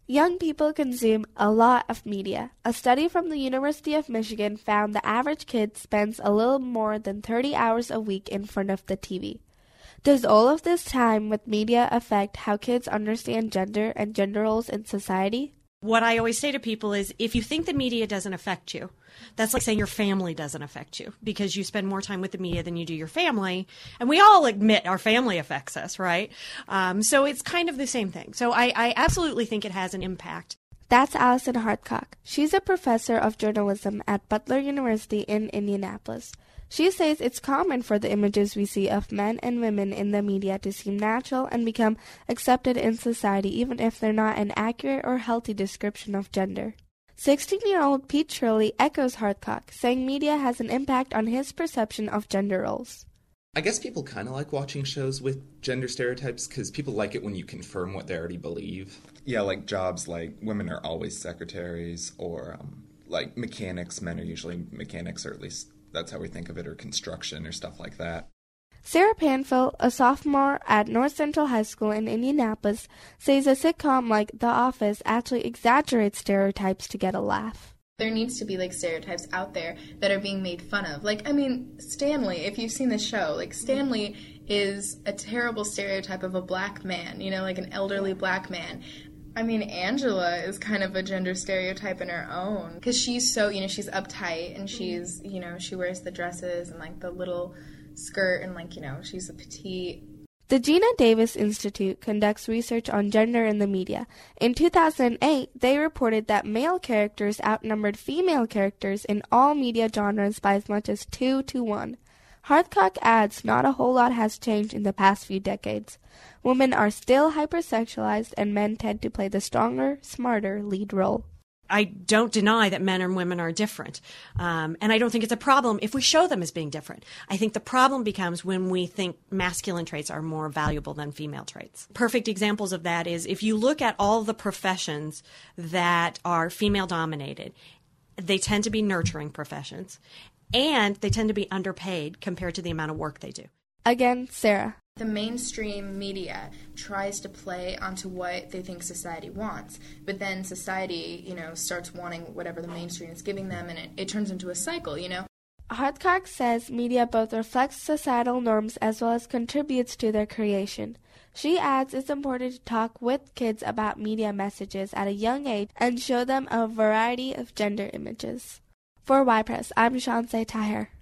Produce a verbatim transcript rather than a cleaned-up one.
Young people consume a lot of media. A study from the University of Michigan found the average kid spends a little more than thirty hours a week in front of the T V. Does all of this time with media affect how kids understand gender and gender roles in society? What I always say to people is, if you think the media doesn't affect you, that's like saying your family doesn't affect you because you spend more time with the media than you do your family. And we all admit our family affects us, right? Um, so it's kind of the same thing. So I, I absolutely think it has an impact. That's Allison Hardcock. She's a professor of journalism at Butler University in Indianapolis. She says it's common for the images we see of men and women in the media to seem natural and become accepted in society even if they're not an accurate or healthy description of gender. sixteen-year-old Pete Shirley echoes Hardcock, saying media has an impact on his perception of gender roles. I guess people kind of like watching shows with gender stereotypes because people like it when you confirm what they already believe. Yeah, like jobs like women are always secretaries, or um, like mechanics, men are usually mechanics, or at least that's how we think of it, or construction or stuff like that. Sarah Panfil, a sophomore at North Central High School in Indianapolis, says a sitcom like The Office actually exaggerates stereotypes to get a laugh. There needs to be, like, stereotypes out there that are being made fun of. Like, I mean, Stanley, if you've seen the show, like, Stanley is a terrible stereotype of a black man, you know, like an elderly black man. I mean, Angela is kind of a gender stereotype in her own, because she's so, you know, she's uptight, and she's, you know, she wears the dresses and, like, the little skirt, and, like, you know, she's a petite. The Gina Davis Institute conducts research on gender in the media. In two thousand eight, they reported that male characters outnumbered female characters in all media genres by as much as two to one. Hardcock adds not a whole lot has changed in the past few decades. Women are still hypersexualized, and men tend to play the stronger, smarter lead role. I don't deny that men and women are different. Um, and I don't think it's a problem if we show them as being different. I think the problem becomes when we think masculine traits are more valuable than female traits. Perfect examples of that is if you look at all the professions that are female dominated, they tend to be nurturing professions, and they tend to be underpaid compared to the amount of work they do. Again, Sarah. The mainstream media tries to play onto what they think society wants, but then society, you know, starts wanting whatever the mainstream is giving them, and it, it turns into a cycle, you know? Hardcock says media both reflects societal norms as well as contributes to their creation. She adds it's important to talk with kids about media messages at a young age and show them a variety of gender images. For Y Press, I'm Shanse Taher.